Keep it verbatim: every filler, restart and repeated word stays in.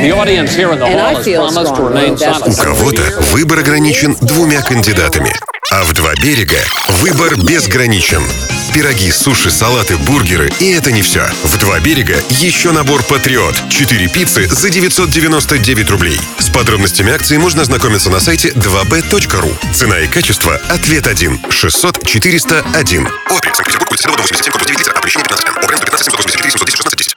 У кого-то выбор ограничен двумя кандидатами, а в «Два берега» выбор безграничен. Пироги, суши, салаты, бургеры — и это не все. В «Два берега» еще набор «Патриот». Четыре пиццы за девятьсот девяносто девять рублей. С подробностями акции можно ознакомиться на сайте два бэ точка ру. Цена и качество — ответ один. шестьсот четыреста один. О, Санкт-Петербург, улица Садовая, дом восемьдесят семь, корпус девять, литра. Опрещение пятнадцать эн. О, бренд пятнадцать семьсот восемьдесят три семьсот десять шестнадцать десять.